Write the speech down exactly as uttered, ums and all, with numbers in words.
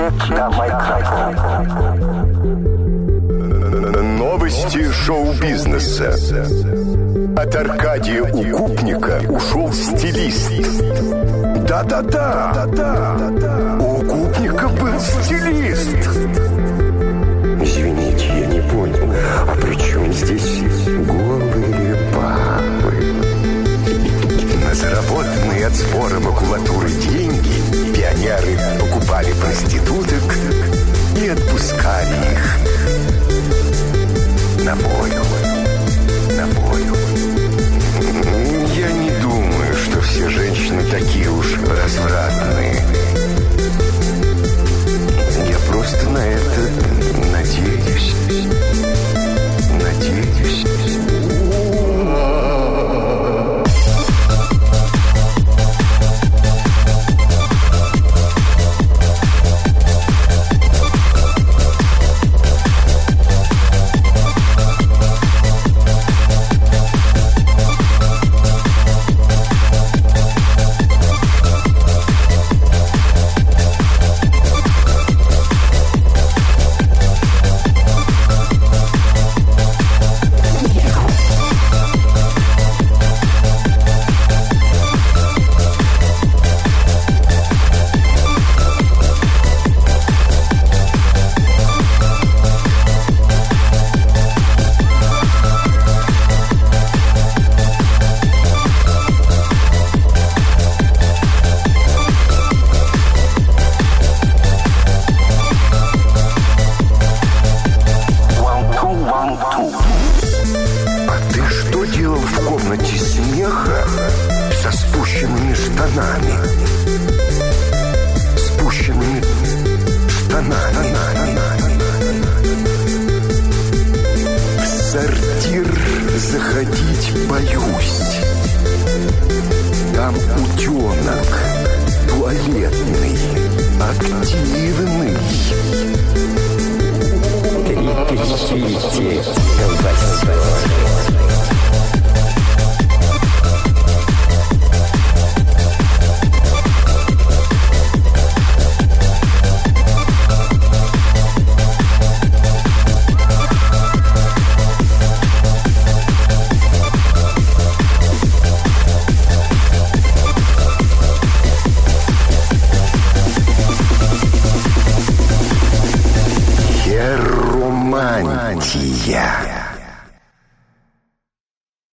Новости шоу-бизнеса. От Аркадия Укупника ушел стилист. Да-да-да, у Укупника был стилист. Извините, я не понял, а при чем здесь голые бабы? На заработанные от сбора макулатуры деньги пионеры покупали проституток и отпускали их на волю. На волю. Я не думаю, что все женщины такие уж развратные. Я просто на это надеюсь. Надеюсь. Заходить боюсь. Там утенок туалетный, активный. Трепещите, колбасёнок.